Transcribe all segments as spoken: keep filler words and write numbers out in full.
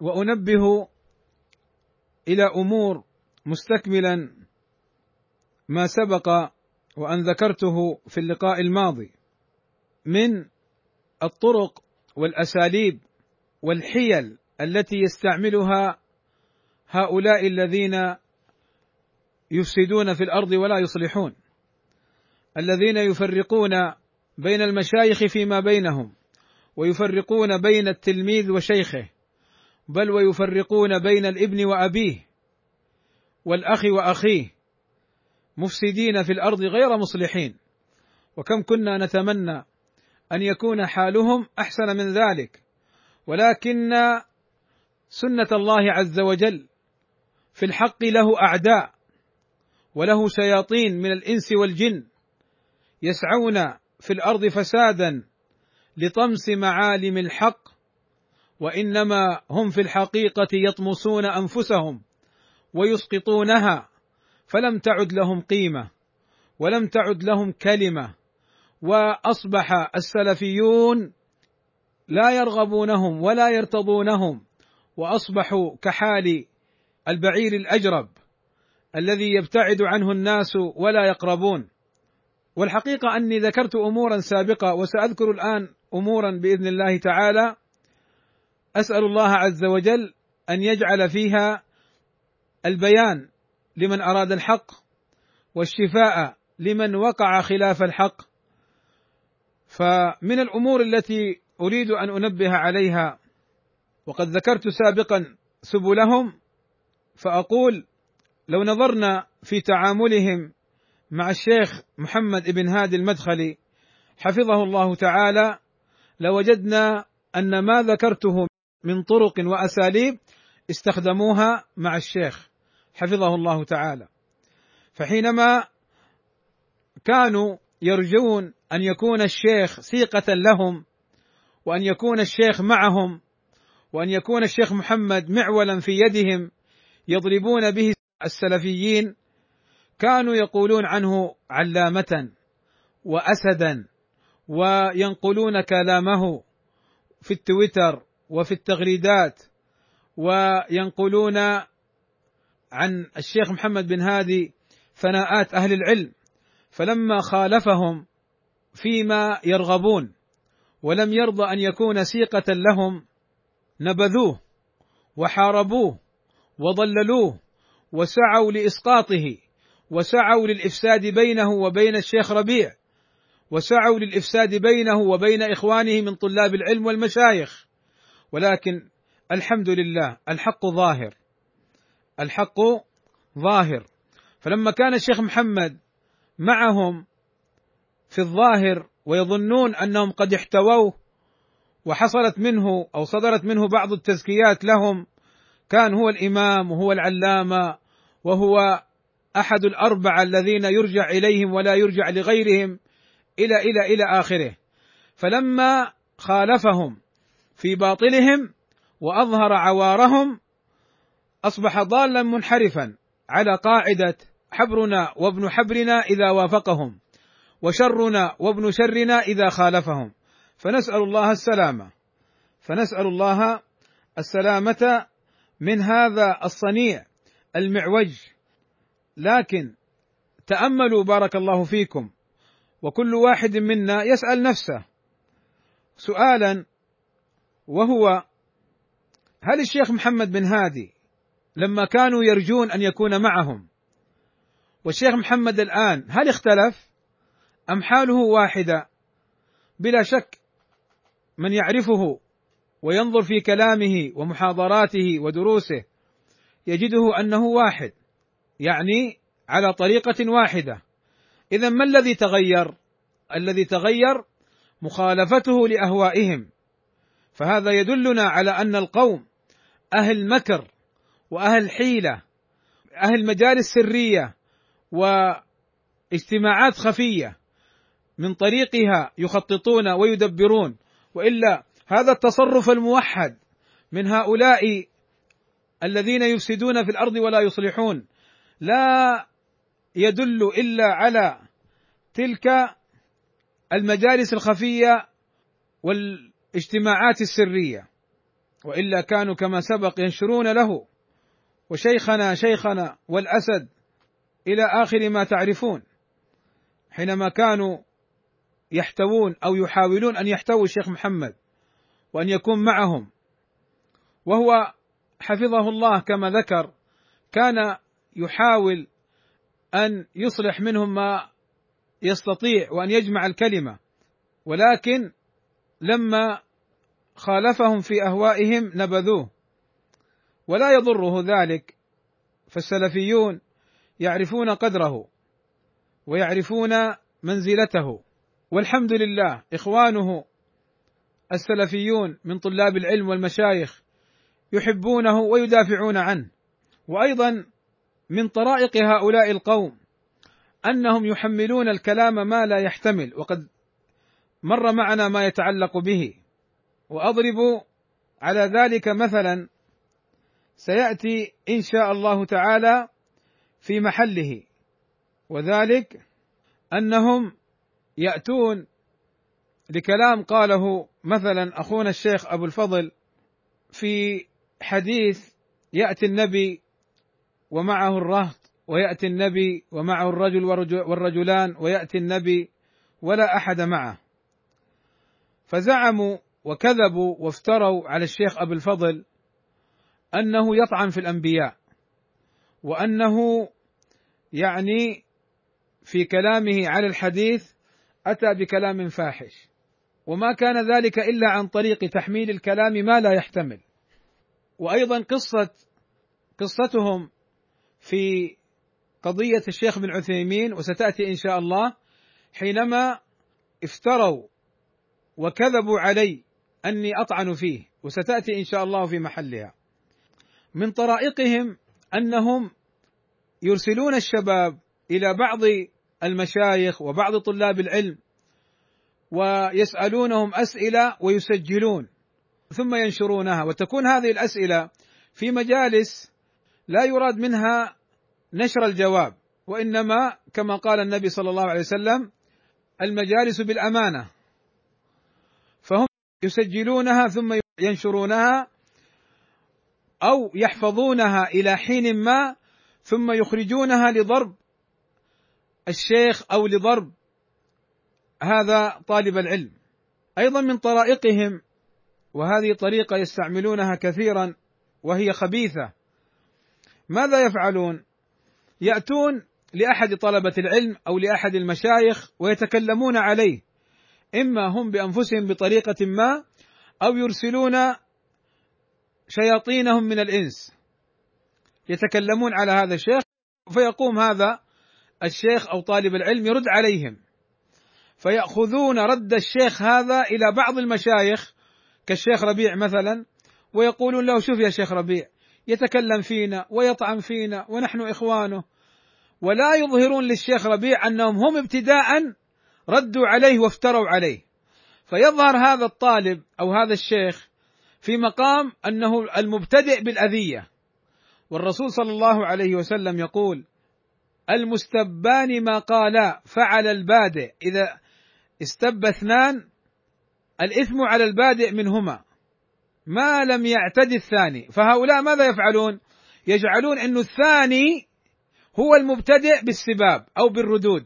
وأنبه إلى أمور مستكملا ما سبق وأن ذكرته في اللقاء الماضي من الطرق والأساليب والحيل التي يستعملها هؤلاء الذين يفسدون في الأرض ولا يصلحون، الذين يفرقون بين المشايخ فيما بينهم، ويفرقون بين التلميذ وشيخه، بل ويفرقون بين الابن وأبيه والأخ وأخيه، مفسدين في الأرض غير مصلحين. وكم كنا نتمنى أن يكون حالهم أحسن من ذلك، ولكن سنة الله عز وجل في الحق له أعداء وله شياطين من الإنس والجن يسعون في الأرض فسادا لطمس معالم الحق، وإنما هم في الحقيقة يطمسون أنفسهم ويسقطونها، فلم تعد لهم قيمة ولم تعد لهم كلمة، وأصبح السلفيون لا يرغبونهم ولا يرتضونهم، وأصبحوا كحال البعير الأجرب الذي يبتعد عنه الناس ولا يقربون. والحقيقة أني ذكرت أمورا سابقة وسأذكر الآن أمورا بإذن الله تعالى، أسأل الله عز وجل أن يجعل فيها البيان لمن أراد الحق والشفاء لمن وقع خلاف الحق. فمن الأمور التي أريد أن أنبه عليها، وقد ذكرت سابقا سبلهم، فأقول لو نظرنا في تعاملهم مع الشيخ محمد بن هادي المدخلي حفظه الله تعالى لوجدنا أن ما ذكرته من طرق وأساليب استخدموها مع الشيخ حفظه الله تعالى. فحينما كانوا يرجون أن يكون الشيخ ثقة لهم، وأن يكون الشيخ معهم، وأن يكون الشيخ محمد معولا في يدهم يضربون به السلفيين، كانوا يقولون عنه علامة وأسدا، وينقلون كلامه في التويتر وفي التغريدات، وينقلون عن الشيخ محمد بن هادي ثناءات أهل العلم. فلما خالفهم فيما يرغبون ولم يرضى أن يكون سيقة لهم نبذوه وحاربوه وضللوه وسعوا لإسقاطه، وسعوا للإفساد بينه وبين الشيخ ربيع، وسعوا للإفساد بينه وبين إخوانه من طلاب العلم والمشايخ. ولكن الحمد لله الحق ظاهر، الحق ظاهر. فلما كان الشيخ محمد معهم في الظاهر ويظنون أنهم قد احتووه وحصلت منه أو صدرت منه بعض التزكيات لهم، كان هو الإمام وهو العلامة وهو أحد الأربعة الذين يرجع إليهم ولا يرجع لغيرهم إلى إلى إلى آخره. فلما خالفهم في باطلهم وأظهر عوارهم أصبح ضالا منحرفا على قاعدة حبرنا وابن حبرنا إذا وافقهم، وشرنا وابن شرنا إذا خالفهم. فنسأل الله السلامة، فنسأل الله السلامة من هذا الصنيع المعوج. لكن تأملوا بارك الله فيكم، وكل واحد منا يسأل نفسه سؤالا، وهو: هل الشيخ محمد بن هادي لما كانوا يرجون أن يكون معهم والشيخ محمد الآن هل اختلف أم حاله واحدة؟ بلا شك من يعرفه وينظر في كلامه ومحاضراته ودروسه يجده أنه واحد، يعني على طريقة واحدة. إذن ما الذي تغير؟ الذي تغير مخالفته لأهوائهم. فهذا يدلنا على أن القوم أهل مكر وأهل حيلة، أهل مجالس سرية واجتماعات خفية من طريقها يخططون ويدبرون. وإلا هذا التصرف الموحد من هؤلاء الذين يفسدون في الأرض ولا يصلحون لا يدل إلا على تلك المجالس الخفية والاجتماعات السرية. وإلا كانوا كما سبق ينشرون له وشيخنا شيخنا والأسد إلى آخر ما تعرفون، حينما كانوا يحتوون أو يحاولون أن يحتووا الشيخ محمد وأن يكون معهم، وهو حفظه الله كما ذكر كان يحاول أن يصلح منهم ما يستطيع وأن يجمع الكلمة، ولكن لما خالفهم في أهوائهم نبذوه، ولا يضره ذلك، فالسلفيون يعرفون قدره ويعرفون منزلته، والحمد لله إخوانه السلفيون من طلاب العلم والمشايخ يحبونه ويدافعون عنه. وأيضا من طرائق هؤلاء القوم أنهم يحملون الكلام ما لا يحتمل، وقد مر معنا ما يتعلق به، وأضرب على ذلك مثلا سيأتي إن شاء الله تعالى في محله، وذلك أنهم يأتون لكلام قاله مثلا أخونا الشيخ أبو الفضل في حديث يأتي النبي ومعه الرهط، ويأتي النبي ومعه الرجل والرجلان، ويأتي النبي ولا أحد معه، فزعموا وكذبوا وافتروا على الشيخ أبو الفضل أنه يطعن في الأنبياء، وأنه يعني في كلامه على الحديث أتى بكلام فاحش، وما كان ذلك إلا عن طريق تحميل الكلام ما لا يحتمل. وأيضا قصة قصتهم في قضية الشيخ بن عثيمين، وستأتي إن شاء الله، حينما افتروا وكذبوا علي أني أطعن فيه، وستأتي إن شاء الله في محلها. من طرائقهم أنهم يرسلون الشباب إلى بعض المشايخ وبعض طلاب العلم ويسألونهم أسئلة ويسجلون ثم ينشرونها، وتكون هذه الأسئلة في مجالس لا يراد منها نشر الجواب، وإنما كما قال النبي صلى الله عليه وسلم المجالس بالأمانة، فهم يسجلونها ثم ينشرونها أو يحفظونها إلى حين ما ثم يخرجونها لضرب الشيخ أو لضرب هذا طالب العلم. أيضا من طرائقهم، وهذه طريقة يستعملونها كثيرا وهي خبيثة، ماذا يفعلون؟ يأتون لأحد طلبة العلم أو لأحد المشايخ ويتكلمون عليه، إما هم بأنفسهم بطريقة ما أو يرسلون شياطينهم من الإنس يتكلمون على هذا الشيخ، فيقوم هذا الشيخ أو طالب العلم يرد عليهم، فيأخذون رد الشيخ هذا إلى بعض المشايخ كالشيخ ربيع مثلا، ويقولون له شوف يا شيخ ربيع يتكلم فينا ويطعن فينا ونحن إخوانه، ولا يظهرون للشيخ ربيع أنهم هم ابتداء ردوا عليه وافتروا عليه، فيظهر هذا الطالب أو هذا الشيخ في مقام أنه المبتدئ بالأذية. والرسول صلى الله عليه وسلم يقول المستبان ما قالا فعل البادئ، إذا استب اثنان الإثم على البادئ منهما ما لم يعتد الثاني، فهؤلاء ماذا يفعلون؟ يجعلون أن الثاني هو المبتدئ بالسباب أو بالردود،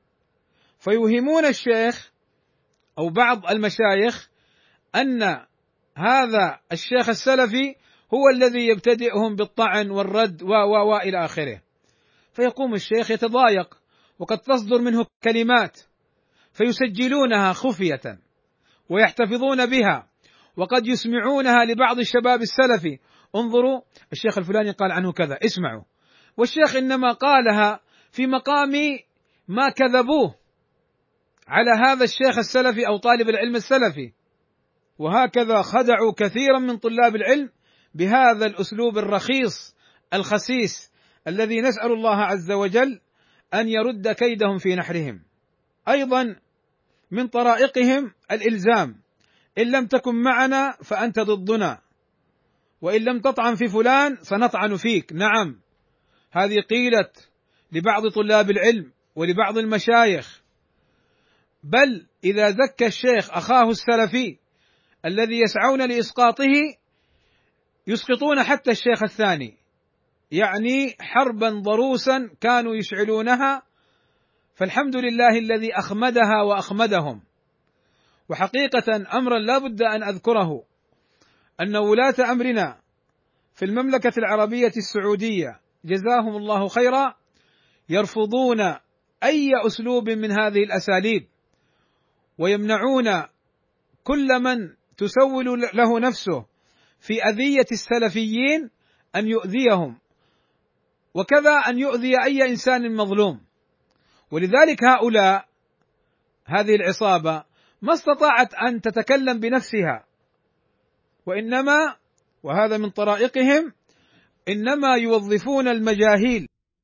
فيوهمون الشيخ أو بعض المشايخ أن هذا الشيخ السلفي هو الذي يبتدئهم بالطعن والرد و و و إلى آخره، فيقوم الشيخ يتضايق وقد تصدر منه كلمات فيسجلونها خفية ويحتفظون بها، وقد يسمعونها لبعض الشباب السلفي، انظروا الشيخ الفلاني قال عنه كذا اسمعوا، والشيخ إنما قالها في مقام ما كذبوه على هذا الشيخ السلفي أو طالب العلم السلفي. وهكذا خدعوا كثيرا من طلاب العلم بهذا الأسلوب الرخيص الخسيس الذي نسأل الله عز وجل أن يرد كيدهم في نحرهم. أيضا من طرائقهم الإلزام، إن لم تكن معنا فأنت ضدنا، وإن لم تطعن في فلان سنطعن فيك. نعم، هذه قيلت لبعض طلاب العلم ولبعض المشايخ، بل إذا زكى الشيخ أخاه السلفي الذي يسعون لإسقاطه يسقطون حتى الشيخ الثاني، يعني حربا ضروسا كانوا يشعلونها، فالحمد لله الذي أخمدها وأخمدهم. وحقيقة أمرا لا بد أن أذكره، أن ولاة أمرنا في المملكة العربية السعودية جزاهم الله خيرا يرفضون أي أسلوب من هذه الأساليب، ويمنعون كل من تسول له نفسه في أذية السلفيين أن يؤذيهم، وكذا أن يؤذي أي إنسان مظلوم. ولذلك هؤلاء هذه العصابة ما استطاعت أن تتكلم بنفسها، وإنما وهذا من طرائقهم إنما يوظفون المجاهيل.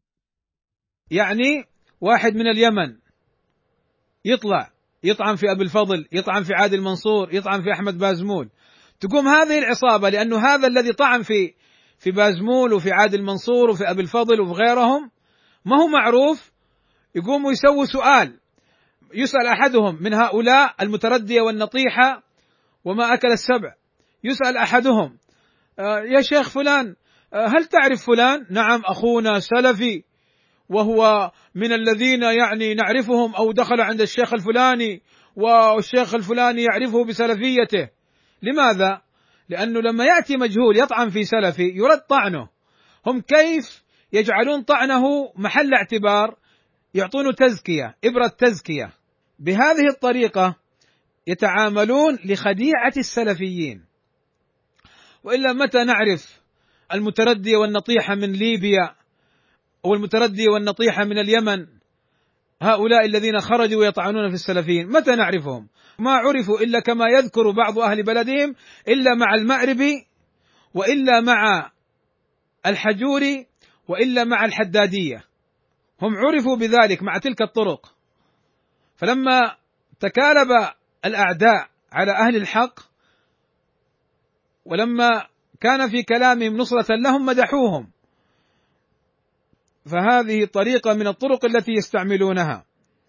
يعني واحد من اليمن يطلع يطعن في أبي الفضل، يطعن في عادل منصور، يطعن في أحمد بازمول، تقوم هذه العصابة، لأنه هذا الذي طعن في في بازمول وفي عادل منصور وفي أبي الفضل وفي غيرهم ما هو معروف، يقوموا يسووا سؤال، يسأل أحدهم من هؤلاء المتردية والنطيحة وما أكل السبع، يسأل أحدهم آه يا شيخ فلان آه هل تعرف فلان؟ نعم أخونا سلفي وهو من الذين يعني نعرفهم، أو دخل عند الشيخ الفلاني والشيخ الفلاني يعرفه بسلفيته. لماذا؟ لأنه لما يأتي مجهول يطعن في سلفي يرد طعنه، هم كيف يجعلون طعنه محل اعتبار، يعطونه تزكية، إبرة تزكية. بهذه الطريقة يتعاملون لخديعة السلفيين. وإلا متى نعرف المتردية والنطيحة من ليبيا أو المتردية والنطيحة من اليمن، هؤلاء الذين خرجوا ويطعنون في السلفيين متى نعرفهم؟ ما عرفوا إلا كما يذكر بعض أهل بلدهم إلا مع المأربي، وإلا مع الحجوري، وإلا مع الحدادية، هم عرفوا بذلك مع تلك الطرق. فلما تكالب الأعداء على أهل الحق، ولما كان في كلامهم نصرة لهم مدحوهم. فهذه طريقة من الطرق التي يستعملونها.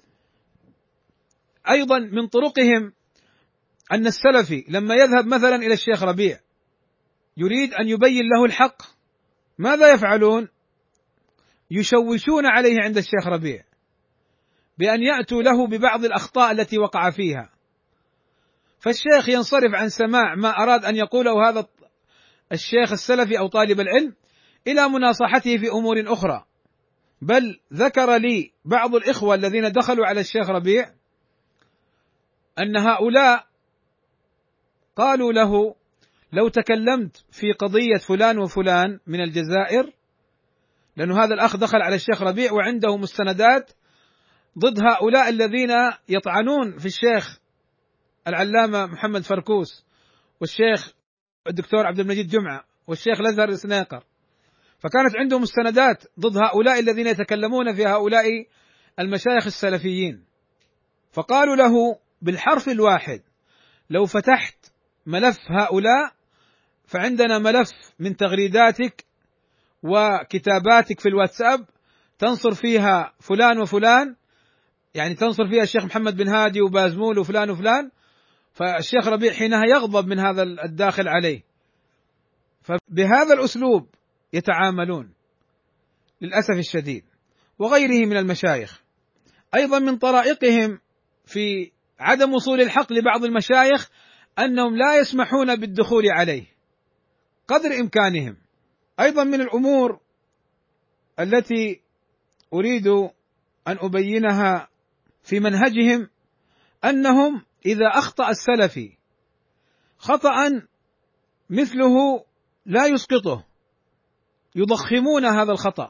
أيضا من طرقهم أن السلفي لما يذهب مثلا إلى الشيخ ربيع يريد أن يبين له الحق، ماذا يفعلون؟ يشوشون عليه عند الشيخ ربيع بأن يأتوا له ببعض الأخطاء التي وقع فيها، فالشيخ ينصرف عن سماع ما أراد أن يقوله هذا الشيخ السلفي أو طالب العلم إلى مناصحته في أمور أخرى. بل ذكر لي بعض الإخوة الذين دخلوا على الشيخ ربيع أن هؤلاء قالوا له لو تكلمت في قضية فلان وفلان من الجزائر، لأن هذا الأخ دخل على الشيخ ربيع وعنده مستندات ضد هؤلاء الذين يطعنون في الشيخ العلامة محمد فركوس والشيخ الدكتور عبد المجيد جمعة والشيخ الأزهر السنيقر، فكانت عنده مستندات ضد هؤلاء الذين يتكلمون في هؤلاء المشايخ السلفيين. فقالوا له بالحرف الواحد لو فتحت ملف هؤلاء فعندنا ملف من تغريداتك وكتاباتك في الواتساب تنصر فيها فلان وفلان، يعني تنصر فيها الشيخ محمد بن هادي وبازمول وفلان وفلان. فالشيخ ربيع حينها يغضب من هذا الداخل عليه. فبهذا الأسلوب يتعاملون للأسف الشديد. وغيره من المشايخ. أيضا من طرائقهم في عدم وصول الحق لبعض المشايخ أنهم لا يسمحون بالدخول عليه قدر إمكانهم. أيضا من الأمور التي أريد أن أبينها في منهجهم أنهم إذا أخطأ السلفي خطأ مثله لا يسقطه، يضخمون هذا الخطأ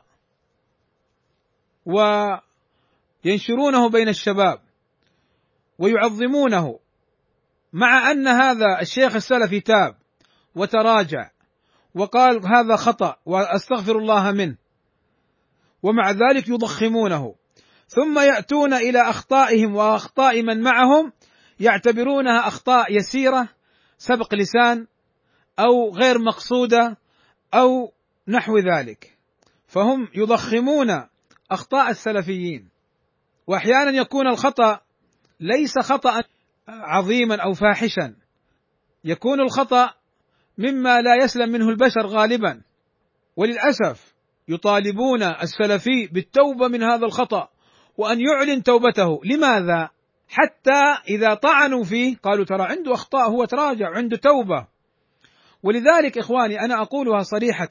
وينشرونه بين الشباب ويعظمونه، مع أن هذا الشيخ السلفي تاب وتراجع وقال هذا خطأ وأستغفر الله منه، ومع ذلك يضخمونه، ثم يأتون إلى أخطائهم وأخطاء من معهم يعتبرونها أخطاء يسيرة، سبق لسان أو غير مقصودة أو نحو ذلك، فهم يضخمون أخطاء السلفيين. وأحيانا يكون الخطأ ليس خطأ عظيما أو فاحشا، يكون الخطأ مما لا يسلم منه البشر غالبا، وللأسف يطالبون السلفي بالتوبة من هذا الخطأ وأن يعلن توبته. لماذا؟ حتى إذا طعنوا فيه قالوا ترى عنده أخطاء، هو تراجع عنده توبة. ولذلك إخواني أنا أقولها صريحة،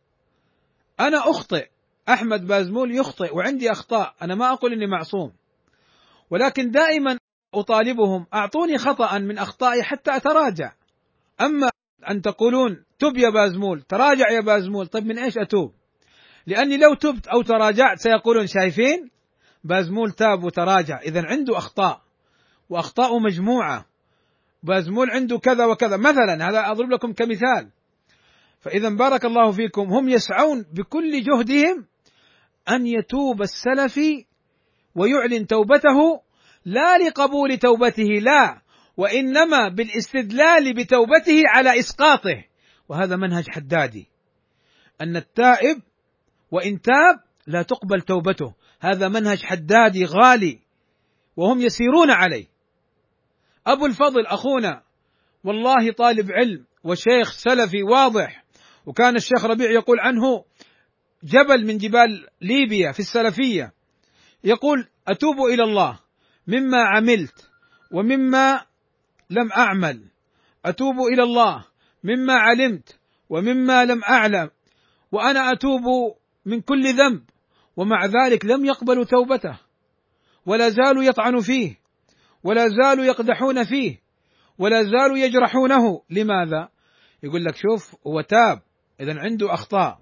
أنا أخطئ، أحمد بازمول يخطئ وعندي أخطاء، أنا ما أقول إني معصوم، ولكن دائما أطالبهم أعطوني خطأ من أخطائي حتى أتراجع. أما أن تقولون تب يا بازمول، تراجع يا بازمول، طيب من إيش أتوب؟ لأني لو تبت أو تراجعت سيقولون شايفين بازمول تاب وتراجع، إذن عنده أخطاء وأخطاء مجموعة، بازمول عنده كذا وكذا مثلا، هذا أضرب لكم كمثال. فإذا بارك الله فيكم، هم يسعون بكل جهدهم أن يتوب السلفي ويعلن توبته، لا لقبول توبته لا، وإنما بالاستدلال بتوبته على إسقاطه. وهذا منهج حدادي، أن التائب وإن تاب لا تقبل توبته، هذا منهج حدادي غالي وهم يسيرون عليه. أبو الفضل أخونا والله طالب علم وشيخ سلفي واضح، وكان الشيخ ربيع يقول عنه جبل من جبال ليبيا في السلفية، يقول أتوب إلى الله مما عملت ومما لم أعمل، أتوب إلى الله مما علمت ومما لم أعلم، وأنا أتوب من كل ذنب، ومع ذلك لم يقبلوا توبته ولا زالوا يطعنوا فيه ولا زالوا يقدحون فيه ولا زالوا يجرحونه. لماذا؟ يقول لك شوف هو تاب، إذن عنده أخطاء،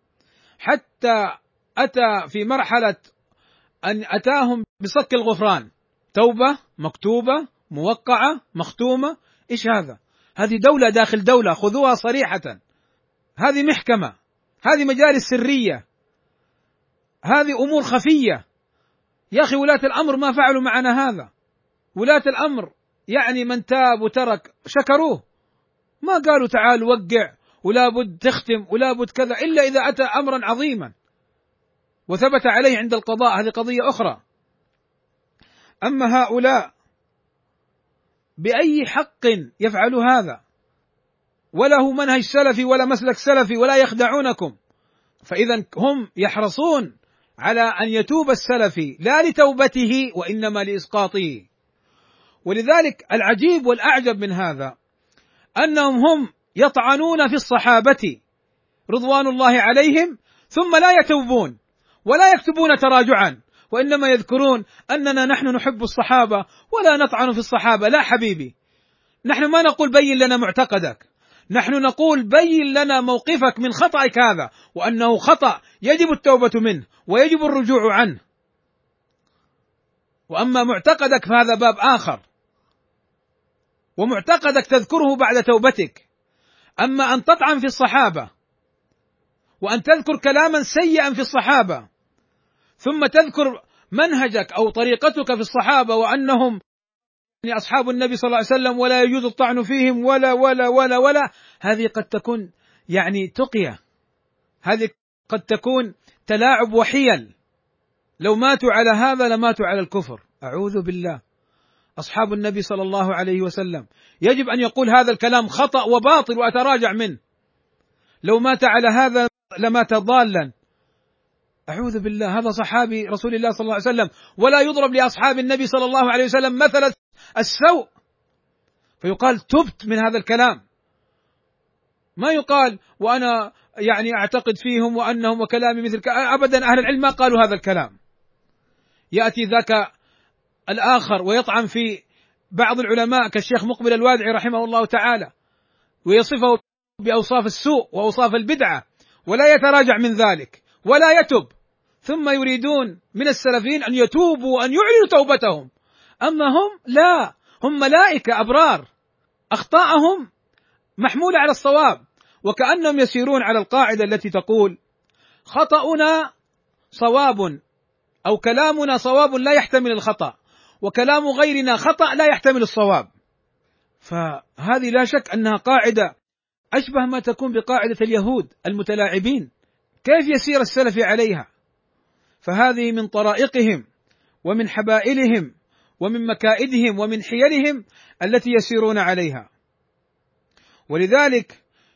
حتى أتى في مرحلة أن أتاهم بصك الغفران، توبة مكتوبة موقعة مختومة. إيش هذا؟ هذه دولة داخل دولة، خذوها صريحة، هذه محكمة، هذه مجالس سرية، هذه أمور خفية. يا أخي ولاة الأمر ما فعلوا معنا هذا، ولاة الأمر يعني من تاب وترك شكروه، ما قالوا تعال وقع ولا بد تختم ولا بد كذا، إلا إذا أتى أمرا عظيما وثبت عليه عند القضاء، هذه قضية أخرى. أما هؤلاء بأي حق يفعلوا هذا؟ ولا هو منهج سلفي ولا مسلك سلفي ولا يخدعونكم. فإذا هم يحرصون على أن يتوب السلفي لا لتوبته وإنما لإسقاطه. ولذلك العجيب والأعجب من هذا أنهم هم يطعنون في الصحابة رضوان الله عليهم ثم لا يتوبون ولا يكتبون تراجعا، وإنما يذكرون أننا نحن نحب الصحابة ولا نطعن في الصحابة. لا حبيبي، نحن ما نقول بين لنا معتقدك، نحن نقول بين لنا موقفك من خطأك هذا، وأنه خطأ يجب التوبة منه ويجب الرجوع عنه. وأما معتقدك فهذا باب آخر، ومعتقدك تذكره بعد توبتك. أما أن تطعن في الصحابة وأن تذكر كلاما سيئا في الصحابة ثم تذكر منهجك أو طريقتك في الصحابة وأنهم أصحاب النبي صلى الله عليه وسلم ولا يجوز الطعن فيهم ولا ولا ولا ولا، هذه قد تكون يعني تقية، هذه قد تكون تلاعب وحيل. لو ماتوا على هذا لماتوا على الكفر، أعوذ بالله. أصحاب النبي صلى الله عليه وسلم يجب أن يقول هذا الكلام خطأ وباطل وأتراجع منه، لو مات على هذا لمات ضالا، أعوذ بالله. هذا صحابي رسول الله صلى الله عليه وسلم، ولا يضرب لأصحاب النبي صلى الله عليه وسلم مثل السوء فيقال تبت من هذا الكلام، ما يقال وأنا يعني أعتقد فيهم وأنهم وكلامي مثل ك... أبدا، أهل العلم ما قالوا هذا الكلام. يأتي ذاك الآخر ويطعن في بعض العلماء كالشيخ مقبل الوادعي رحمه الله تعالى ويصفه بأوصاف السوء وأوصاف البدعة ولا يتراجع من ذلك ولا يتب، ثم يريدون من السلفيين أن يتوبوا وأن يعلنوا توبتهم. أما هم لا، هم ملائكة أبرار، أخطاءهم محمولة على الصواب، وكأنهم يسيرون على القاعدة التي تقول خطأنا صواب أو كلامنا صواب لا يحتمل الخطأ، وكلام غيرنا خطأ لا يحتمل الصواب. فهذه لا شك أنها قاعدة أشبه ما تكون بقاعدة اليهود المتلاعبين، كيف يسير السلف عليها؟ فهذه من طرائقهم ومن حبائلهم ومن مكائدهم ومن حيلهم التي يسيرون عليها. ولذلك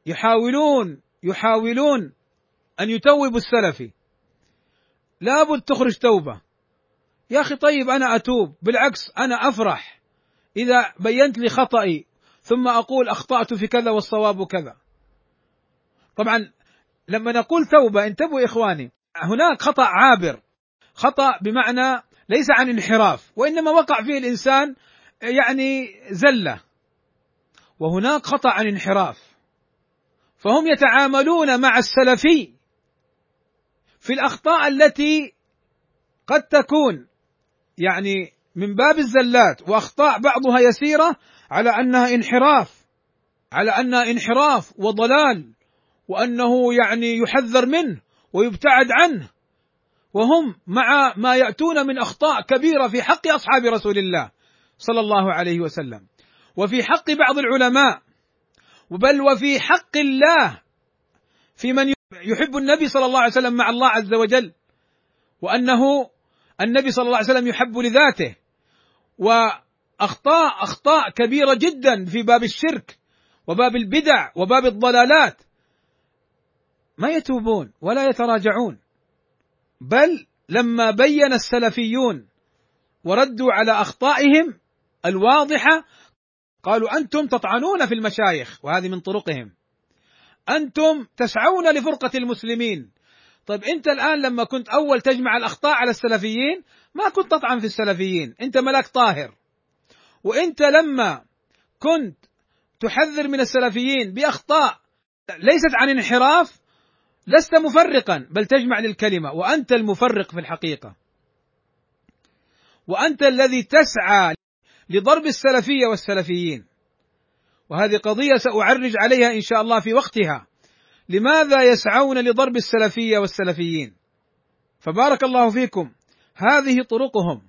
يحاولون يحاولون أن يتوبوا السلفي، لابد تخرج توبة. يا أخي طيب أنا أتوب، بالعكس أنا أفرح إذا بينت لي خطئي ثم أقول أخطأت في كذا والصواب كذا. طبعا لما نقول توبة انتبهوا إخواني، هناك خطأ عابر، خطأ بمعنى ليس عن انحراف وإنما وقع فيه الإنسان يعني زلة، وهناك خطأ عن انحراف. فهم يتعاملون مع السلفي في الأخطاء التي قد تكون يعني من باب الزلات وأخطاء بعضها يسيرة على أنها انحراف، على أنها انحراف وضلال، وأنه يعني يحذر منه ويبتعد عنه، وهم مع ما يأتون من أخطاء كبيرة في حق أصحاب رسول الله صلى الله عليه وسلم، وفي حق بعض العلماء، بل وفي حق الله في من يحب النبي صلى الله عليه وسلم مع الله عز وجل، وأنه النبي صلى الله عليه وسلم يحب لذاته، وأخطاء أخطاء كبيرة جدا في باب الشرك وباب البدع وباب الضلالات، ما يتوبون ولا يتراجعون. بل لما بين السلفيون وردوا على أخطائهم الواضحة قالوا أنتم تطعنون في المشايخ، وهذه من طرقهم، أنتم تسعون لفرقة المسلمين. طيب أنت الآن لما كنت أول تجمع الأخطاء على السلفيين ما كنت تطعن في السلفيين، أنت ملاك طاهر. وأنت لما كنت تحذر من السلفيين بأخطاء ليست عن انحراف لست مفرقا بل تجمع للكلمة، وأنت المفرق في الحقيقة، وأنت الذي تسعى لضرب السلفية والسلفيين. وهذه قضية سأعرج عليها إن شاء الله في وقتها، لماذا يسعون لضرب السلفية والسلفيين؟ فبارك الله فيكم، هذه طرقهم،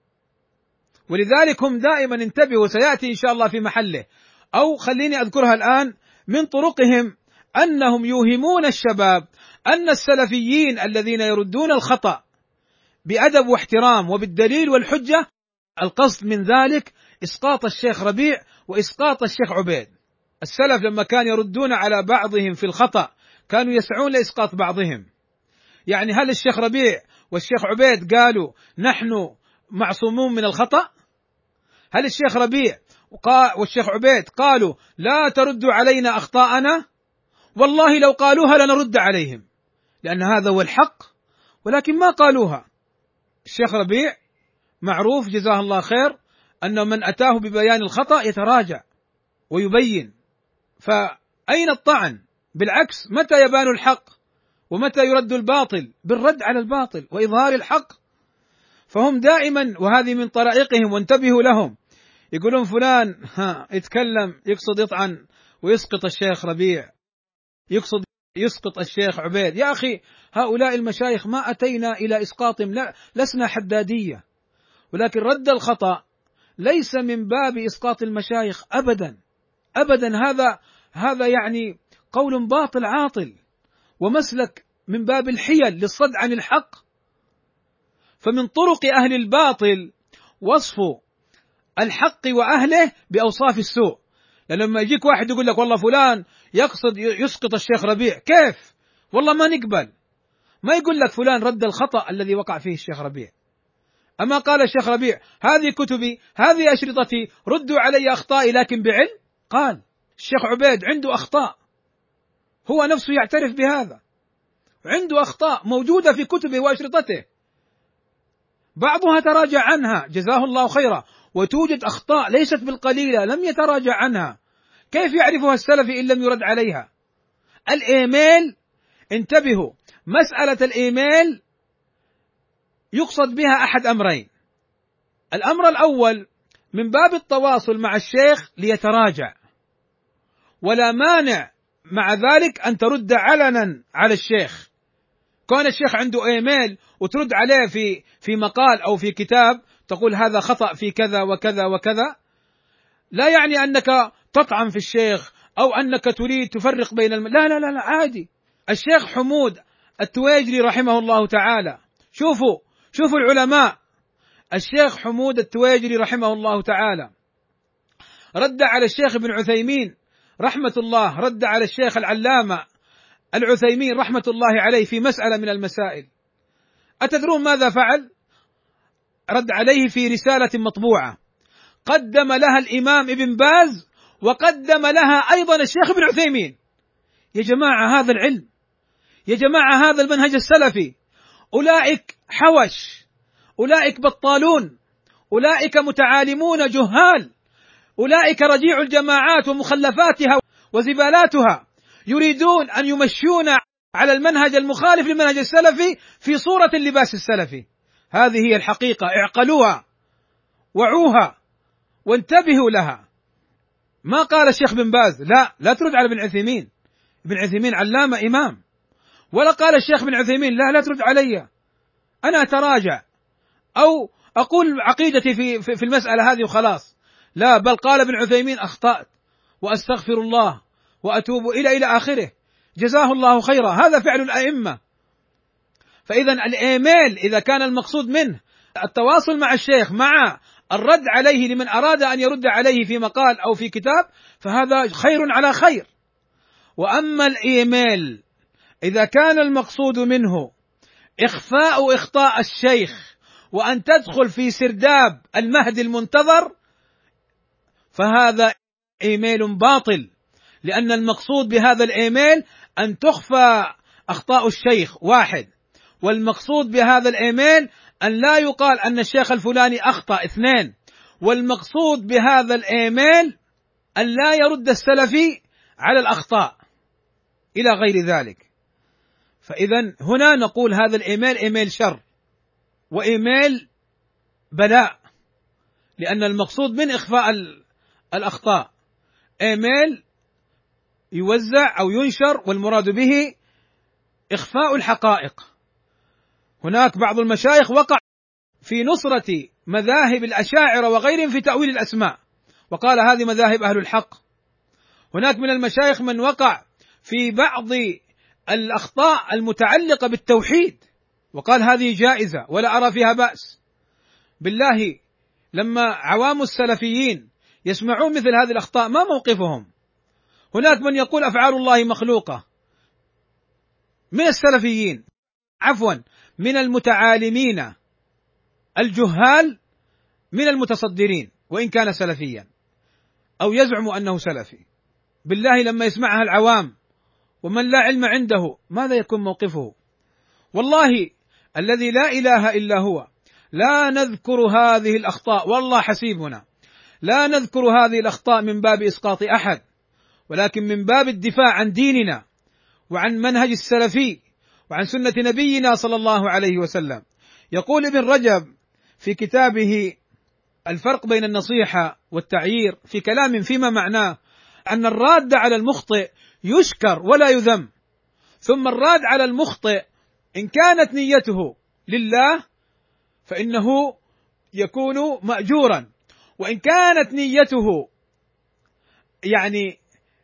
ولذلك هم دائما انتبهوا، سيأتي إن شاء الله في محله، أو خليني أذكرها الآن. من طرقهم أنهم يوهمون الشباب أن السلفيين الذين يردون الخطأ بأدب واحترام وبالدليل والحجة، القصد من ذلك إسقاط الشيخ ربيع وإسقاط الشيخ عبيد. السلف لما كانوا يردون على بعضهم في الخطأ كانوا يسعون لإسقاط بعضهم. يعني هل الشيخ ربيع والشيخ عبيد قالوا نحن معصومون من الخطأ؟ هل الشيخ ربيع والشيخ عبيد قالوا لا تردوا علينا أخطاءنا؟ والله لو قالوها لنرد عليهم، لأن هذا هو الحق، ولكن ما قالوها. الشيخ ربيع معروف جزاه الله خير أن من أتاه ببيان الخطأ يتراجع ويبين، فأين الطعن؟ بالعكس، متى يبان الحق ومتى يرد الباطل؟ بالرد على الباطل وإظهار الحق. فهم دائما، وهذه من طرائقهم وانتبهوا لهم، يقولون فلان ها يتكلم يقصد يطعن ويسقط الشيخ ربيع، يقصد يسقط الشيخ عبيد. يا أخي هؤلاء المشايخ ما أتينا إلى إسقاطهم، لا لسنا حدادية، ولكن رد الخطأ ليس من باب إسقاط المشايخ أبدا أبدا. هذا هذا يعني قول باطل عاطل ومسلك من باب الحيل للصد عن الحق. فمن طرق أهل الباطل وصف الحق وأهله بأوصاف السوء. لما يجيك واحد يقول لك والله فلان يقصد يسقط الشيخ ربيع، كيف؟ والله ما نقبل. ما يقول لك فلان رد الخطأ الذي وقع فيه الشيخ ربيع. أما قال الشيخ ربيع هذه كتبي هذه أشرطتي ردوا علي أخطائي لكن بعلم. قال الشيخ عبيد عنده أخطاء، هو نفسه يعترف بهذا، عنده أخطاء موجودة في كتبه وأشرطته، بعضها تراجع عنها جزاه الله خيرا، وتوجد أخطاء ليست بالقليلة لم يتراجع عنها. كيف يعرفها السلفي إن لم يرد عليها؟ الإيميل، انتبهوا، مسألة الإيميل يقصد بها أحد أمرين. الأمر الأول من باب التواصل مع الشيخ ليتراجع، ولا مانع مع ذلك أن ترد علنا على الشيخ. كون الشيخ عنده إيميل وترد عليه في في مقال أو في كتاب تقول هذا خطأ في كذا وكذا وكذا، لا يعني أنك تطعن في الشيخ أو أنك تريد تفرق بين الم... لا لا لا لا عادي. الشيخ حمود التويجري رحمه الله تعالى، شوفوا شوفوا العلماء، الشيخ حمود التويجري رحمه الله تعالى رد على الشيخ ابن عثيمين رحمة الله رد على الشيخ العلامة العثيمين رحمة الله عليه في مسألة من المسائل، أتدرون ماذا فعل؟ رد عليه في رسالة مطبوعة قدم لها الإمام ابن باز وقدم لها أيضا الشيخ ابن عثيمين. يا جماعة هذا العلم، يا جماعة هذا المنهج السلفي. أولئك حوش، أولئك بطالون، أولئك متعالمون جهال، أولئك رجيع الجماعات ومخلفاتها وزبالاتها، يريدون أن يمشون على المنهج المخالف للمنهج السلفي في صورة اللباس السلفي. هذه هي الحقيقة، اعقلوها، وعوها، وانتبهوا لها. ما قال الشيخ بن باز لا لا ترد على ابن عثيمين، ابن عثيمين علامة إمام، ولا قال الشيخ بن عثيمين لا لا ترد علي، أنا أتراجع أو أقول عقيدتي في في المسألة هذه وخلاص. لا، بل قال ابن عثيمين أخطأت وأستغفر الله وأتوب إلى إلى آخره، جزاه الله خيرا. هذا فعل الأئمة. فإذا الإيميل إذا كان المقصود منه التواصل مع الشيخ مع الرد عليه لمن أراد أن يرد عليه في مقال أو في كتاب، فهذا خير على خير. وأما الإيميل إذا كان المقصود منه إخفاء إخطاء الشيخ وأن تدخل في سرداب المهدي المنتظر، فهذا إيميل باطل، لأن المقصود بهذا الإيميل أن تخفى أخطاء الشيخ واحد، والمقصود بهذا الإيميل أن لا يقال أن الشيخ الفلاني أخطأ اثنين، والمقصود بهذا الإيميل أن لا يرد السلفي على الأخطاء إلى غير ذلك. فإذا هنا نقول هذا الإيميل إيميل شر وإيميل بلاء، لأن المقصود من إخفاء الأخطاء إيميل يوزع أو ينشر والمراد به إخفاء الحقائق. هناك بعض المشايخ وقع في نصرة مذاهب الأشاعرة وغيرهم في تأويل الأسماء وقال هذه مذاهب أهل الحق. هناك من المشايخ من وقع في بعض الأخطاء المتعلقة بالتوحيد وقال هذه جائزة ولا أرى فيها بأس. بالله لما عوام السلفيين يسمعون مثل هذه الأخطاء ما موقفهم؟ هناك من يقول أفعال الله مخلوقة من السلفيين، عفوا من المتعالمين الجهال من المتصدرين وإن كان سلفيا أو يزعم أنه سلفي. بالله لما يسمعها العوام ومن لا علم عنده ماذا يكون موقفه؟ والله الذي لا إله إلا هو لا نذكر هذه الأخطاء، والله حسيبنا، لا نذكر هذه الأخطاء من باب إسقاط أحد، ولكن من باب الدفاع عن ديننا وعن منهج السلفي وعن سنة نبينا صلى الله عليه وسلم. يقول ابن رجب في كتابه الفرق بين النصيحة والتعيير في كلام فيما معناه أن الراد على المخطئ يشكر ولا يذم، ثم الراد على المخطئ إن كانت نيته لله فإنه يكون مأجورا، وإن كانت نيته يعني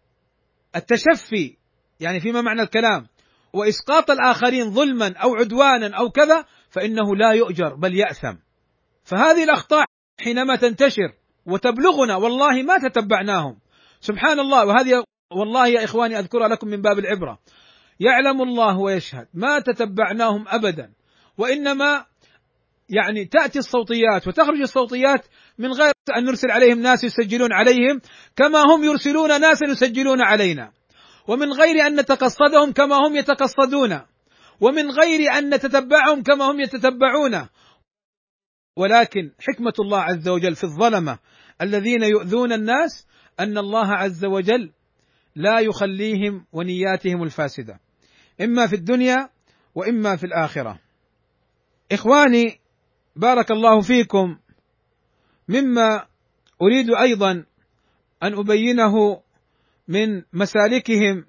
التشفي يعني فيما معنى الكلام وإسقاط الآخرين ظلما أو عدوانا أو كذا فإنه لا يؤجر بل يأثم. فهذه الأخطاء حينما تنتشر وتبلغنا والله ما تتبعناهم، سبحان الله. وهذه والله يا إخواني أذكرها لكم من باب العبرة، يعلم الله ويشهد ما تتبعناهم أبدا، وإنما يعني تأتي الصوتيات وتخرج الصوتيات من غير أن نرسل عليهم ناس يسجلون عليهم كما هم يرسلون ناس يسجلون علينا، ومن غير أن نتقصدهم كما هم يتقصدون، ومن غير أن نتتبعهم كما هم يتتبعون. ولكن حكمة الله عز وجل في الظلمة الذين يؤذون الناس أن الله عز وجل لا يخليهم ونياتهم الفاسدة إما في الدنيا وإما في الآخرة. إخواني بارك الله فيكم، مما أريد أيضا أن أبينه من مسالكهم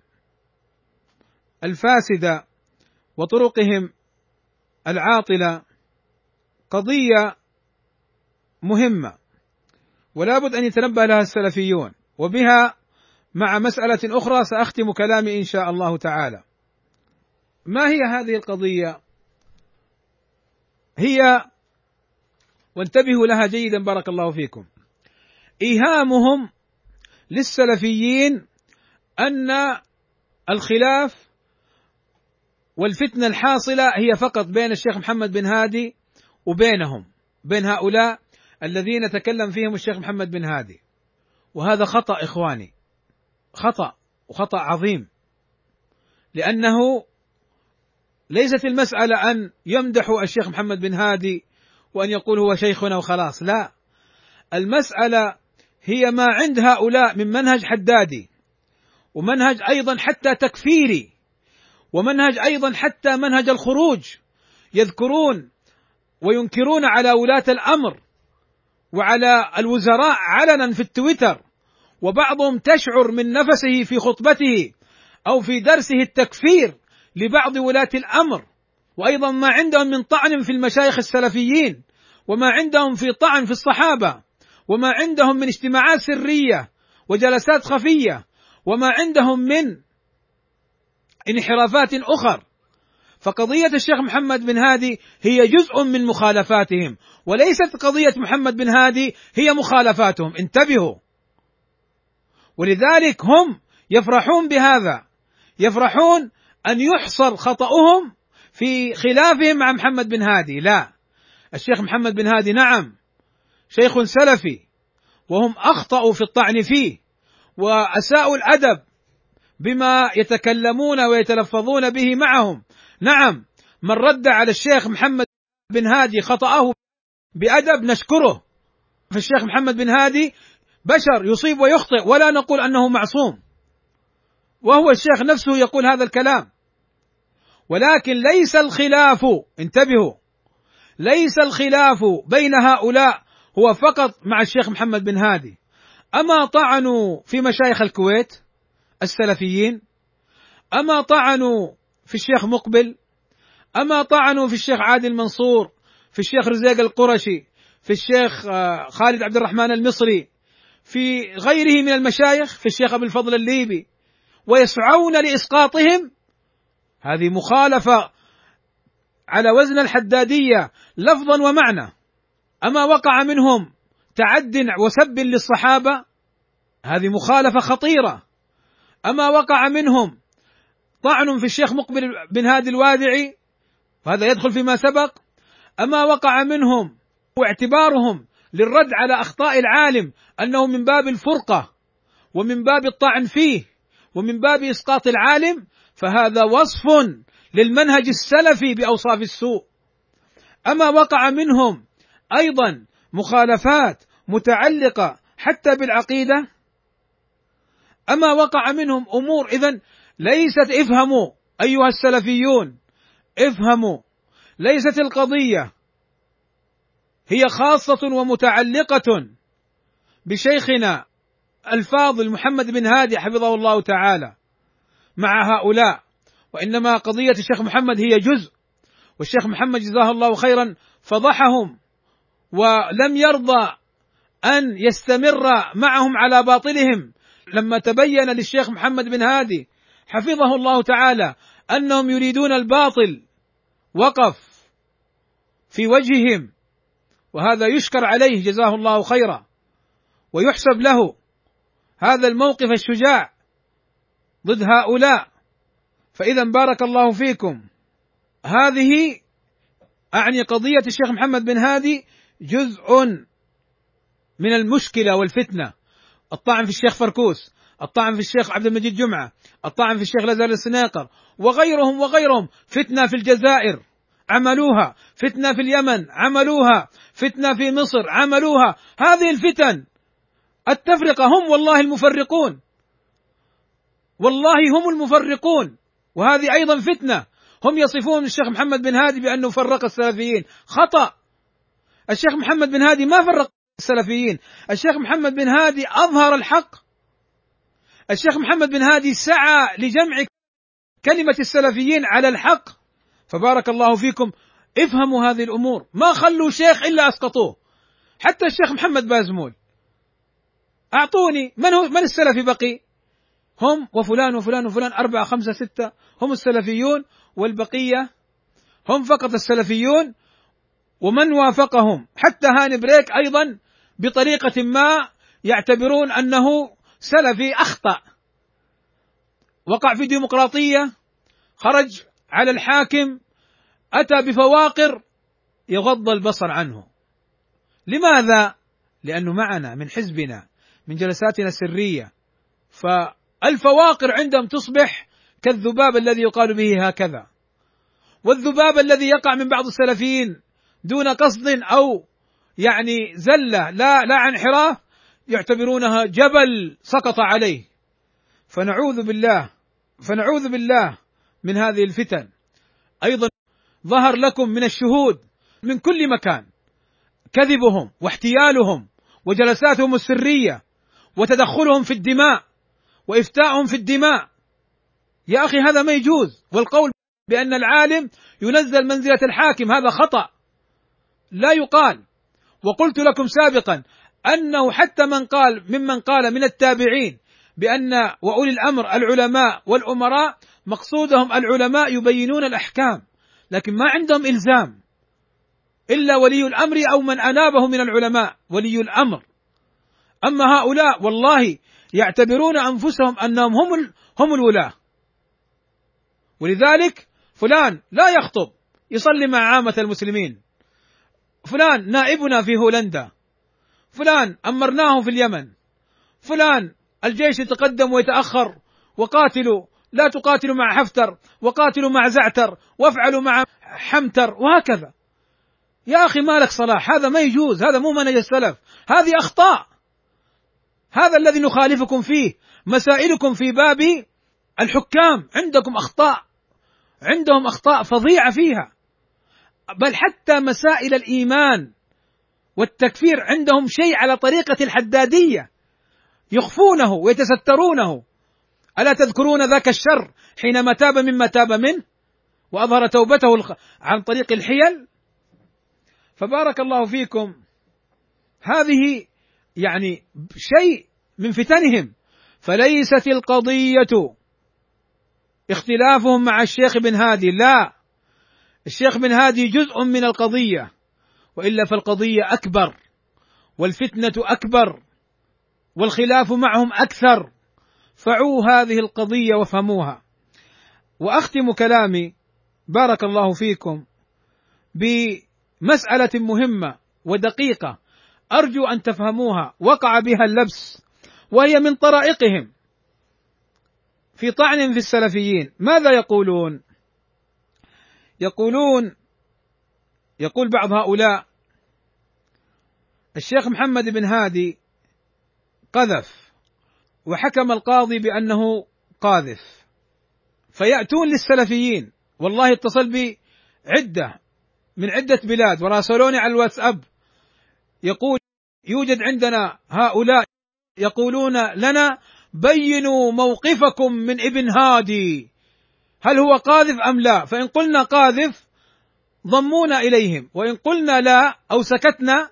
الفاسدة وطرقهم العاطلة قضية مهمة ولا بد أن يتنبه لها السلفيون، وبها مع مسألة أخرى سأختم كلامي إن شاء الله تعالى. ما هي هذه القضية؟ هي، وانتبهوا لها جيدا بارك الله فيكم، إيهامهم للسلفيين أن الخلاف والفتنة الحاصلة هي فقط بين الشيخ محمد بن هادي وبينهم، بين هؤلاء الذين تكلم فيهم الشيخ محمد بن هادي، وهذا خطأ إخواني، خطأ وخطأ عظيم، لأنه ليست المسألة أن يمدحوا الشيخ محمد بن هادي وأن يقول هو شيخنا وخلاص، لا، المسألة هي ما عند هؤلاء من منهج حدادي، ومنهج أيضا حتى تكفيري، ومنهج أيضا حتى منهج الخروج، يذكرون وينكرون على ولاة الأمر وعلى الوزراء علنا في التويتر، وبعضهم تشعر من نفسه في خطبته أو في درسه التكفير لبعض ولاة الأمر، وأيضا ما عندهم من طعن في المشايخ السلفيين، وما عندهم في طعن في الصحابة، وما عندهم من اجتماعات سرية وجلسات خفية، وما عندهم من انحرافات أخر. فقضية الشيخ محمد بن هادي هي جزء من مخالفاتهم، وليست قضية محمد بن هادي هي مخالفاتهم، انتبهوا. ولذلك هم يفرحون بهذا، يفرحون أن يحصر خطأهم في خلافهم مع محمد بن هادي. لا، الشيخ محمد بن هادي نعم شيخ سلفي، وهم أخطأوا في الطعن فيه وأساءوا الأدب بما يتكلمون ويتلفظون به معهم. نعم، من رد على الشيخ محمد بن هادي خطأه بأدب نشكره، فالشيخ محمد بن هادي بشر يصيب ويخطئ، ولا نقول أنه معصوم، وهو الشيخ نفسه يقول هذا الكلام، ولكن ليس الخلاف، انتبهوا، ليس الخلاف بين هؤلاء هو فقط مع الشيخ محمد بن هادي. أما طعنوا في مشايخ الكويت السلفيين، أما طعنوا في الشيخ مقبل، أما طعنوا في الشيخ عادل منصور، في الشيخ رزيق القرشي، في الشيخ خالد عبد الرحمن المصري، في غيره من المشايخ، في الشيخ أبو الفضل الليبي، ويسعون لإسقاطهم، هذه مخالفة على وزن الحدادية لفظا ومعنى. أما وقع منهم تعد وسب للصحابة، هذه مخالفة خطيرة. أما وقع منهم طعن في الشيخ مقبل بن هادي الوادعي، وهذا يدخل فيما سبق. أما وقع منهم واعتبارهم للرد على أخطاء العالم أنه من باب الفرقة ومن باب الطعن فيه ومن باب إسقاط العالم، فهذا وصف للمنهج السلفي بأوصاف السوء. أما وقع منهم أيضا مخالفات متعلقة حتى بالعقيدة، أما وقع منهم أمور، إذن ليست، افهموا أيها السلفيون، افهموا، ليست القضية هي خاصة ومتعلقة بشيخنا الفاضل محمد بن هادي حفظه الله تعالى مع هؤلاء، وإنما قضية الشيخ محمد هي جزء، والشيخ محمد جزاه الله خيرا فضحهم ولم يرضى أن يستمر معهم على باطلهم. لما تبين للشيخ محمد بن هادي حفظه الله تعالى أنهم يريدون الباطل وقف في وجههم، وهذا يشكر عليه جزاه الله خيرا، ويحسب له هذا الموقف الشجاع ضد هؤلاء. فإذا بارك الله فيكم، هذه أعني قضية الشيخ محمد بن هادي جزء من المشكلة والفتنة، الطعن في الشيخ فركوس، الطعن في الشيخ عبد المجيد جمعة، الطعن في الشيخ لازال السنيقر وغيرهم وغيرهم، فتنة في الجزائر عملوها، فتنة في اليمن عملوها، فتنة في مصر عملوها. هذه الفتن التفرقة هم والله المفرقون، والله هم المفرقون، وهذه أيضا فتنة. هم يصفون الشيخ محمد بن هادي بأنه فرق السلفيين، خطأ. الشيخ محمد بن هادي ما فرق السلفيين، الشيخ محمد بن هادي أظهر الحق، الشيخ محمد بن هادي سعى لجمع كلمة السلفيين على الحق. فبارك الله فيكم، افهموا هذه الأمور، ما خلوا شيخ إلا أسقطوه، حتى الشيخ محمد بازمول. أعطوني من هو من السلفي بقي؟ هم وفلان وفلان وفلان، أربعة خمسة ستة هم السلفيون، والبقية هم فقط السلفيون ومن وافقهم، حتى هاني بريك أيضا بطريقة ما يعتبرون أنه سلفي أخطأ، وقع في ديمقراطية، خرج على الحاكم، أتى بفواقر يغض البصر عنه. لماذا؟ لأنه معنا من حزبنا، من جلساتنا السرية، فالفواقر عندهم تصبح كالذباب الذي يقال به هكذا، والذباب الذي يقع من بعض السلفيين دون قصد أو يعني زلة لا لا عن انحراف يعتبرونها جبل سقط عليه. فنعوذ بالله فنعوذ بالله من هذه الفتن. أيضا ظهر لكم من الشهود من كل مكان كذبهم واحتيالهم وجلساتهم السرية وتدخلهم في الدماء وإفتاءهم في الدماء. يا أخي هذا ما يجوز، والقول بأن العالم ينزل منزلة الحاكم هذا خطأ لا يقال. وقلت لكم سابقا أنه حتى من قال ممن قال من التابعين بأن وأولي الأمر العلماء والأمراء مقصودهم العلماء يبينون الأحكام، لكن ما عندهم إلزام إلا ولي الأمر أو من أنابه من العلماء ولي الأمر. أما هؤلاء والله يعتبرون أنفسهم أنهم هم هم الولاة، ولذلك فلان لا يخطب يصلي مع عامة المسلمين، فلان نائبنا في هولندا، فلان أمرناه في اليمن، فلان الجيش يتقدم ويتأخر، وقاتلوا لا تقاتلوا مع حفتر، وقاتلوا مع زعتر، وافعلوا مع حمتر، وهكذا. يا أخي مالك صلاح، هذا ما يجوز، هذا مو منهج السلف، هذه أخطاء. هذا الذي نخالفكم فيه، مسائلكم في باب الحكام عندكم أخطاء، عندهم أخطاء فظيعة فيها، بل حتى مسائل الإيمان والتكفير عندهم شيء على طريقة الحدادية يخفونه ويتسترونه. ألا تذكرون ذاك الشر حينما تاب مما تاب منه وأظهر توبته عن طريق الحيل؟ فبارك الله فيكم، هذه يعني شيء من فتنهم. فليست القضية اختلافهم مع الشيخ بن هادي، لا، الشيخ بن هادي جزء من القضية، وإلا فالقضية أكبر والفتنة أكبر والخلاف معهم أكثر. فعوا هذه القضية وافهموها. وأختم كلامي بارك الله فيكم بمسألة مهمة ودقيقة أرجو أن تفهموها، وقع بها اللبس، وهي من طرائقهم في طعن في السلفيين. ماذا يقولون؟ يقولون يقول بعض هؤلاء الشيخ محمد بن هادي قذف، وحكم القاضي بأنه قاذف، فيأتون للسلفيين، والله اتصل بي عدة من عدة بلاد وراسلوني على الواتساب، يقول يوجد عندنا هؤلاء يقولون لنا بينوا موقفكم من ابن هادي، هل هو قاذف أم لا؟ فإن قلنا قاذف ضمونا إليهم، وإن قلنا لا أو سكتنا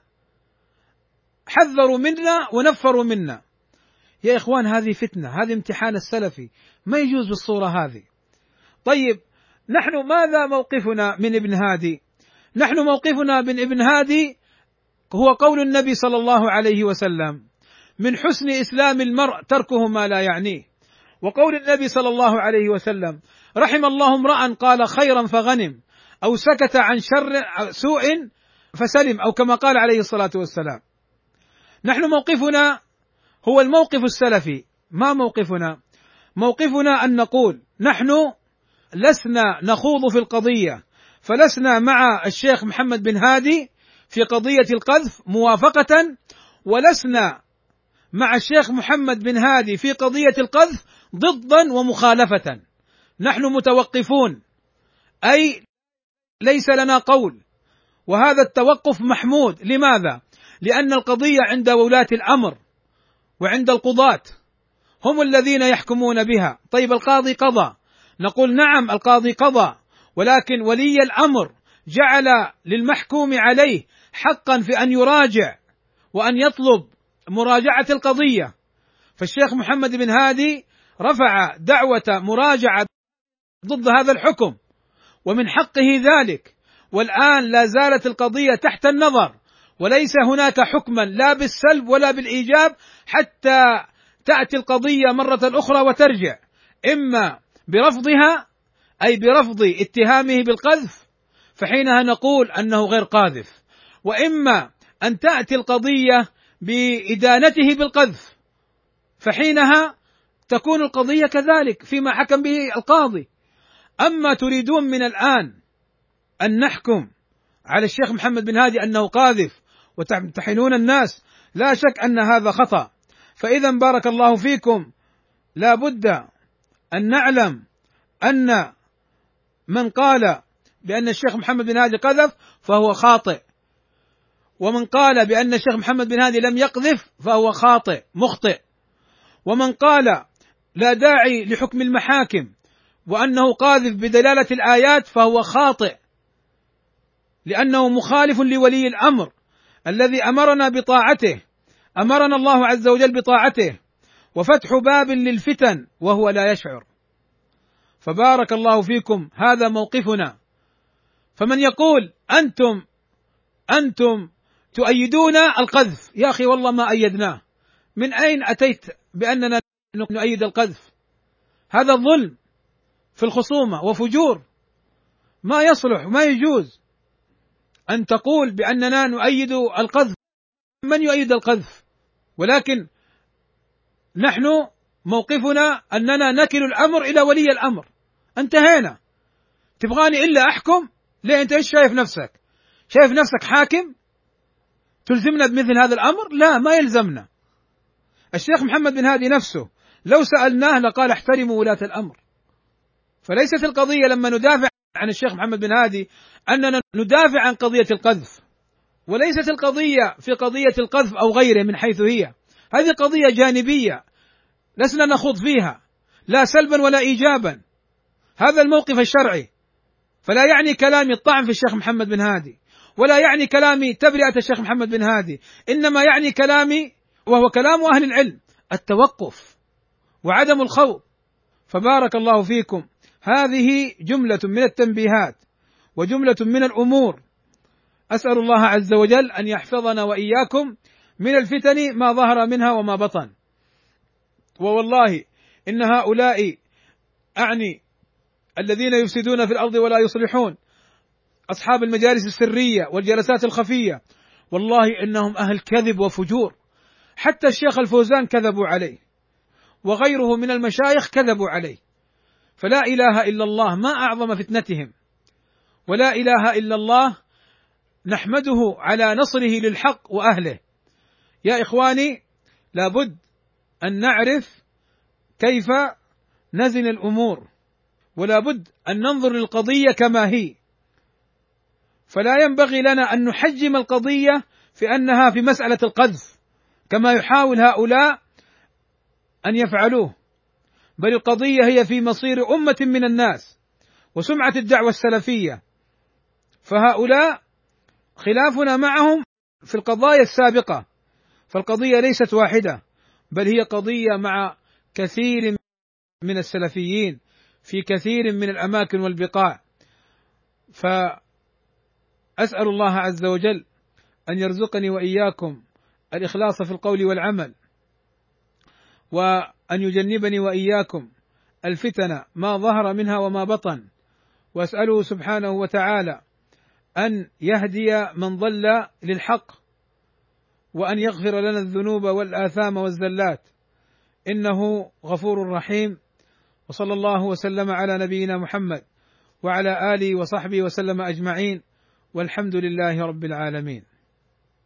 حذروا منا ونفروا منا. يا إخوان هذه فتنة، هذه امتحان السلفي، ما يجوز بالصورة هذه. طيب نحن ماذا موقفنا من ابن هادي؟ نحن موقفنا من ابن هادي هو قول النبي صلى الله عليه وسلم: من حسن إسلام المرء تركه ما لا يعنيه، وقول النبي صلى الله عليه وسلم: رحم الله امرأ قال خيرا فغنم، أو سكت عن شر سوء فسلم، أو كما قال عليه الصلاة والسلام. نحن موقفنا هو الموقف السلفي. ما موقفنا؟ موقفنا أن نقول نحن لسنا نخوض في القضية، فلسنا مع الشيخ محمد بن هادي في قضية القذف موافقة، ولسنا مع الشيخ محمد بن هادي في قضية القذف ضدا ومخالفة. نحن متوقفون، أي ليس لنا قول، وهذا التوقف محمود. لماذا؟ لأن القضية عند ولاة الأمر وعند القضاة، هم الذين يحكمون بها. طيب القاضي قضى، نقول نعم القاضي قضى، ولكن ولي الأمر جعل للمحكوم عليه حقا في أن يراجع وأن يطلب مراجعة القضية. فالشيخ محمد بن هادي رفع دعوة مراجعة ضد هذا الحكم، ومن حقه ذلك، والآن لا زالت القضية تحت النظر، وليس هناك حكما لا بالسلب ولا بالإيجاب حتى تأتي القضية مرة أخرى وترجع. إما برفضها أي برفض اتهامه بالقذف، فحينها نقول أنه غير قاذف، وإما أن تأتي القضية بإدانته بالقذف، فحينها تكون القضية كذلك فيما حكم به القاضي. أما تريدون من الآن أن نحكم على الشيخ محمد بن هادي أنه قاذف وتمتحنون الناس، لا شك أن هذا خطأ. فإذا بارك الله فيكم لا بد أن نعلم أن من قال بأن الشيخ محمد بن هادي قذف فهو خاطئ، ومن قال بأن الشيخ محمد بن هادي لم يقذف فهو خاطئ مخطئ، ومن قال لا داعي لحكم المحاكم وأنه قاذف بدلالة الآيات فهو خاطئ، لأنه مخالف لولي الأمر الذي أمرنا بطاعته، أمرنا الله عز وجل بطاعته، وفتح باب للفتن وهو لا يشعر. فبارك الله فيكم هذا موقفنا. فمن يقول أنتم أنتم تؤيدون القذف، يا أخي والله ما أيدناه، من أين أتيت بأننا نؤيد القذف؟ هذا ظلم في الخصومة وفجور، ما يصلح ما يجوز أن تقول بأننا نؤيد القذف. من يؤيد القذف؟ ولكن نحن موقفنا أننا نكل الأمر إلى ولي الأمر، انتهينا. تبغاني إلا أحكم؟ ليه؟ أنت إيش شايف نفسك؟ شايف نفسك حاكم تلزمنا بمثل هذا الأمر؟ لا، ما يلزمنا. الشيخ محمد بن هادي نفسه لو سألناه لقال احترموا ولاة الأمر. فليست القضية لما ندافع عن الشيخ محمد بن هادي أننا ندافع عن قضية القذف، وليست القضية في قضية القذف أو غيره من حيث هي، هذه قضية جانبية لسنا نخوض فيها لا سلبا ولا إيجابا، هذا الموقف الشرعي. فلا يعني كلامي الطعن في الشيخ محمد بن هادي، ولا يعني كلامي تبرئة الشيخ محمد بن هادي، إنما يعني كلامي وهو كلام أهل العلم التوقف وعدم الخوض. فبارك الله فيكم، هذه جملة من التنبيهات وجملة من الأمور، أسأل الله عز وجل أن يحفظنا وإياكم من الفتن ما ظهر منها وما بطن. ووالله إن هؤلاء أعني الذين يفسدون في الأرض ولا يصلحون، أصحاب المجالس السرية والجلسات الخفية، والله إنهم أهل كذب وفجور. حتى الشيخ الفوزان كذبوا عليه، وغيره من المشايخ كذبوا عليه. فلا إله إلا الله، ما أعظم فتنتهم، ولا إله إلا الله نحمده على نصره للحق وأهله. يا إخواني، لابد أن نعرف كيف نزن الأمور، ولا بد أن ننظر للقضية كما هي. فلا ينبغي لنا أن نحجم القضية في أنها في مسألة القذف كما يحاول هؤلاء أن يفعلوه، بل القضية هي في مصير أمة من الناس وسمعة الدعوة السلفية. فهؤلاء خلافنا معهم في القضايا السابقة، فالقضية ليست واحدة، بل هي قضية مع كثير من السلفيين في كثير من الأماكن والبقاع. فأسأل الله عز وجل أن يرزقني وإياكم الإخلاص في القول والعمل، وأن يجنبني وإياكم الفتن ما ظهر منها وما بطن، وأسأله سبحانه وتعالى أن يهدي من ضل للحق، وأن يغفر لنا الذنوب والآثام والزلات، إنه غفور رحيم. وصلى الله وسلم على نبينا محمد وعلى آله وصحبه وسلم أجمعين، والحمد لله رب العالمين.